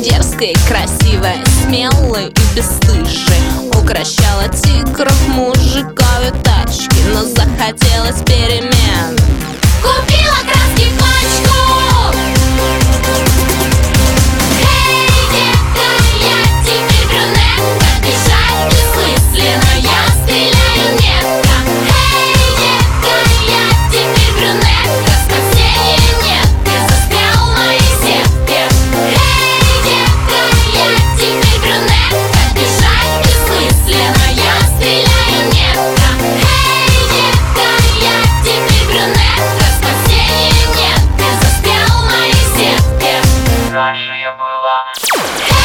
дерзкая и красивая, смелая и бесстыжая. Укращала тигров, мужиков и тачки, но захотелось перемен. Купила краски пачку. Эй, детка, я теперь брюнетка. Бежать бессмысленно, я стреляю метко. Эй, детка, я теперь брюнетка. Спасения нет, ты застрял в моей сетке. Эй, детка, я теперь брюнетка. Бежать бессмысленно, я стреляю метко. Эй, детка, я теперь брюнетка. Спасения нет, ты застрял в моей сетке. Раньше я была